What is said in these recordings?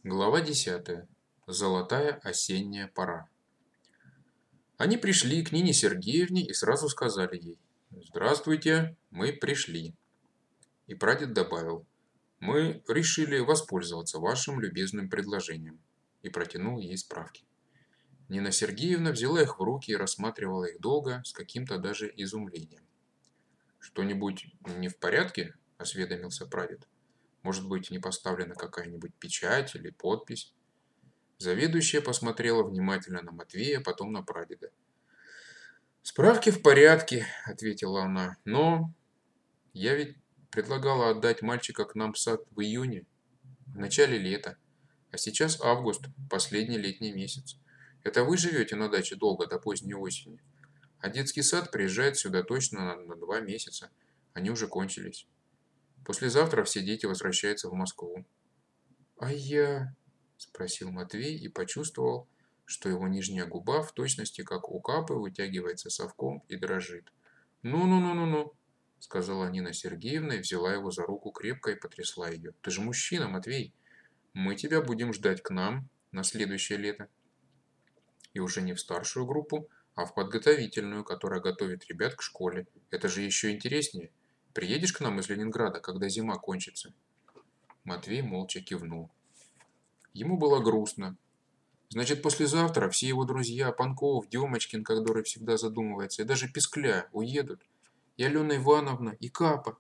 Глава 10. Золотая осенняя пора. Они пришли к Нине Сергеевне и сразу сказали ей: «Здравствуйте, мы пришли». И прадед добавил: «Мы решили воспользоваться вашим любезным предложением», и протянул ей справки. Нина Сергеевна взяла их в руки и рассматривала их долго, с каким-то даже изумлением. «Что-нибудь не в порядке?» – осведомился прадед. «Может быть, не поставлена какая-нибудь печать или подпись?» Заведующая посмотрела внимательно на Матвея, потом на прадеда. «Справки в порядке», — ответила она, — «но я ведь предлагала отдать мальчика к нам в сад в июне, в начале лета, а сейчас август, последний летний месяц. Это вы живете на даче долго, до поздней осени, а детский сад приезжает сюда точно на 2 месяца, они уже кончились. Послезавтра все дети возвращаются в Москву». «А я?» – спросил Матвей и почувствовал, что его нижняя губа в точности как у Капы вытягивается совком и дрожит. «Ну-ну-ну-ну-ну», – сказала Нина Сергеевна и взяла его за руку крепко и потрясла ее. «Ты же мужчина, Матвей. Мы тебя будем ждать к нам на следующее лето. И уже не в старшую группу, а в подготовительную, которая готовит ребят к школе. Это же еще интереснее. Приедешь к нам из Ленинграда, когда зима кончится?» Матвей молча кивнул. Ему было грустно. Значит, послезавтра все его друзья, Панков, Демочкин, который всегда задумывается, и даже Пискля уедут. И Алена Ивановна, и Капа.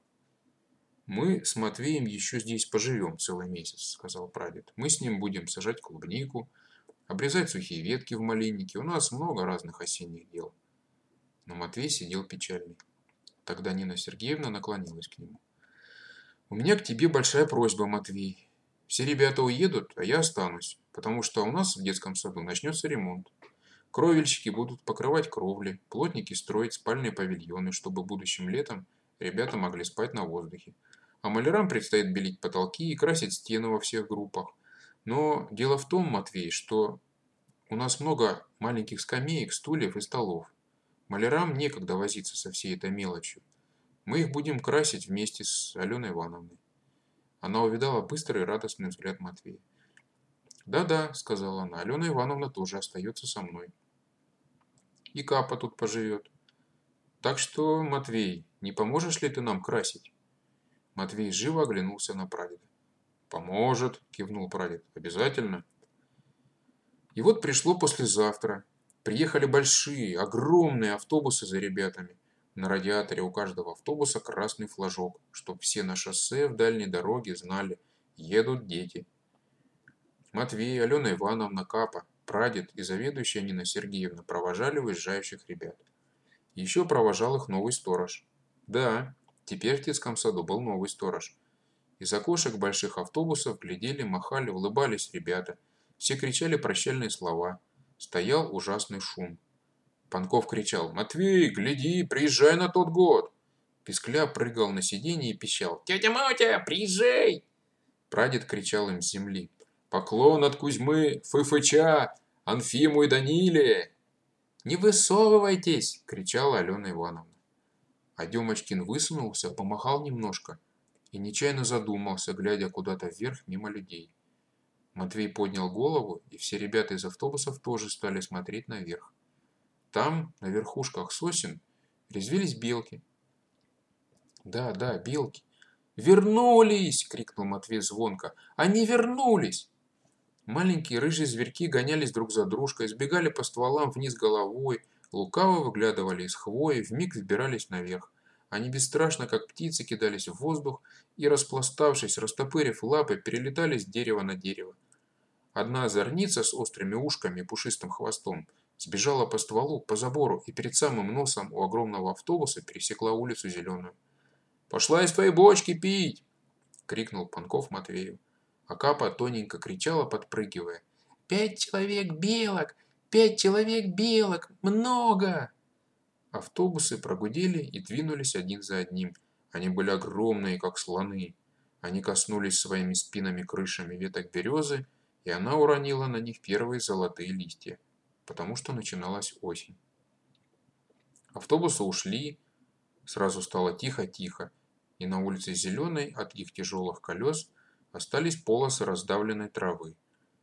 «Мы с Матвеем еще здесь поживем целый месяц», — сказал прадед. «Мы с ним будем сажать клубнику, обрезать сухие ветки в малиннике. У нас много разных осенних дел». Но Матвей сидел печальный. Тогда Нина Сергеевна наклонилась к нему. «У меня к тебе большая просьба, Матвей. Все ребята уедут, а я останусь, потому что у нас в детском саду начнется ремонт. Кровельщики будут покрывать кровли, плотники строить спальные павильоны, чтобы будущим летом ребята могли спать на воздухе. А малярам предстоит белить потолки и красить стены во всех группах. Но дело в том, Матвей, что у нас много маленьких скамеек, стульев и столов. Малярам некогда возиться со всей этой мелочью. Мы их будем красить вместе с Аленой Ивановной». Она увидала быстрый и радостный взгляд Матвея. «Да-да», — сказала она, — «Алена Ивановна тоже остается со мной. И Капа тут поживет. Так что, Матвей, не поможешь ли ты нам красить?» Матвей живо оглянулся на прадеда. «Поможет», — кивнул прадед, — «обязательно». И вот пришло послезавтра. Приехали большие, огромные автобусы за ребятами. На радиаторе у каждого автобуса красный флажок, чтоб все на шоссе в дальней дороге знали: едут дети. Матвей, Алена Ивановна, Капа, прадед и заведующая Нина Сергеевна провожали уезжающих ребят. Еще провожал их новый сторож. Да, теперь в детском саду был новый сторож. Из окошек больших автобусов глядели, махали, улыбались ребята. Все кричали прощальные слова. Стоял ужасный шум. Панков кричал: «Матвей, гляди, приезжай на тот год!» Пискля прыгал на сиденье и пищал: «Тетя Мотя, приезжай!» Прадед кричал им с земли: «Поклон от Кузьмы, Фыфыча, Анфиму и Даниле!» «Не высовывайтесь!» – кричала Алена Ивановна. А Демочкин высунулся, помахал немножко и нечаянно задумался, глядя куда-то вверх мимо людей. Матвей поднял голову, и все ребята из автобусов тоже стали смотреть наверх. Там, на верхушках сосен, резвились белки. Да, да, белки. «Вернулись!» – крикнул Матвей звонко. «Они вернулись!» Маленькие рыжие зверьки гонялись друг за дружкой, сбегали по стволам вниз головой, лукаво выглядывали из хвои, вмиг взбирались наверх. Они бесстрашно, как птицы, кидались в воздух и, распластавшись, растопырив лапы, перелетали с дерева на дерево. Одна озорница с острыми ушками и пушистым хвостом сбежала по стволу, по забору и перед самым носом у огромного автобуса пересекла улицу Зеленую. «Пошла из твоей бочки пить!» — крикнул Панков Матвею. А Капа тоненько кричала, подпрыгивая: «5 человек белок! 5 человек белок! Много!» Автобусы прогудели и двинулись один за одним. Они были огромные, как слоны. Они коснулись своими спинами крышами веток березы, и она уронила на них первые золотые листья, потому что начиналась осень. Автобусы ушли, сразу стало тихо-тихо, и на улице Зеленой от их тяжелых колес остались полосы раздавленной травы.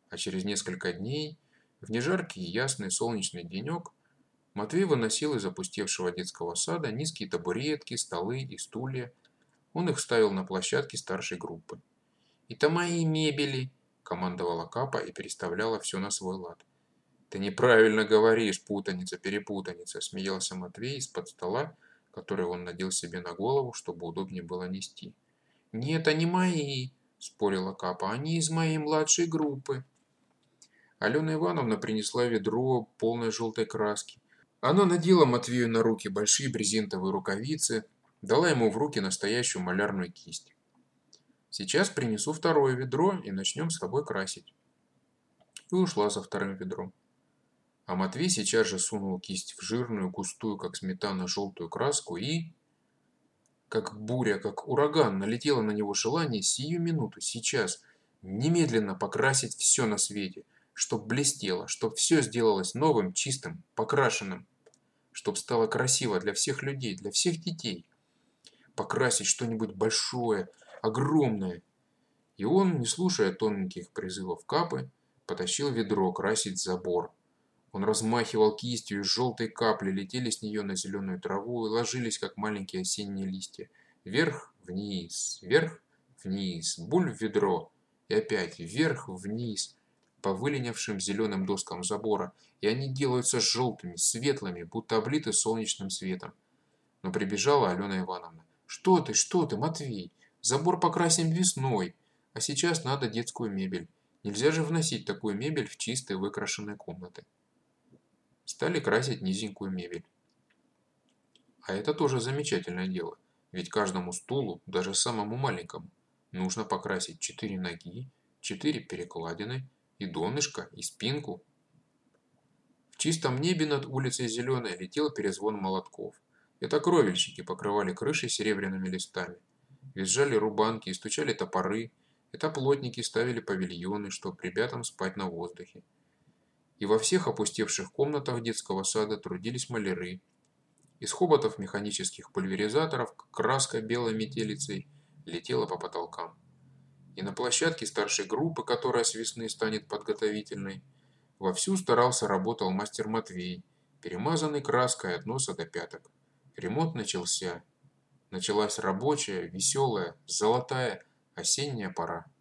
А через несколько дней, в нежаркий и ясный солнечный денек, Матвей выносил из опустевшего детского сада низкие табуретки, столы и стулья. Он их ставил на площадке старшей группы. «Это мои мебели!» – командовала Капа и переставляла все на свой лад. «Ты неправильно говоришь, путаница-перепутаница!» – смеялся Матвей из-под стола, который он надел себе на голову, чтобы удобнее было нести. «Нет, они мои!» – спорила Капа. «Они из моей младшей группы!» Алена Ивановна принесла ведро полной желтой краски. Она надела Матвею на руки большие брезентовые рукавицы, дала ему в руки настоящую малярную кисть. «Сейчас принесу второе ведро и начнем с тобой красить». И ушла за вторым ведром. А Матвей сейчас же сунул кисть в жирную, густую, как сметана, желтую краску и... Как буря, как ураган, налетело на него желание сию минуту, сейчас, немедленно покрасить все на свете, чтоб блестело, чтоб все сделалось новым, чистым, покрашенным, чтоб стало красиво для всех людей, для всех детей. Покрасить что-нибудь большое, огромное. И он, не слушая тоненьких призывов Капы, потащил ведро красить забор. Он размахивал кистью, и желтые капли летели с нее на зеленую траву и ложились, как маленькие осенние листья. Вверх-вниз, вверх-вниз, буль в ведро. И опять вверх-вниз, по выленившим зеленым доскам забора. И они делаются желтыми, светлыми, будто облиты солнечным светом. Но прибежала Алена Ивановна. Что ты, Матвей? Забор покрасим весной, а сейчас надо детскую мебель. Нельзя же вносить такую мебель в чистые выкрашенные комнаты». Стали красить низенькую мебель. А это тоже замечательное дело, ведь каждому стулу, даже самому маленькому, нужно покрасить 4 ноги, 4 перекладины, и донышко, и спинку. В чистом небе над улицей Зеленой летел перезвон молотков. Это кровельщики покрывали крыши серебряными листами. Визжали рубанки и стучали топоры. Это плотники ставили павильоны, чтоб ребятам спать на воздухе. И во всех опустевших комнатах детского сада трудились маляры. Из хоботов механических пульверизаторов краска белой метелицей летела по потолкам. И на площадке старшей группы, которая с весны станет подготовительной, вовсю старался работал мастер Матвей, перемазанный краской от носа до пяток. Ремонт начался. Началась рабочая, веселая, золотая осенняя пора.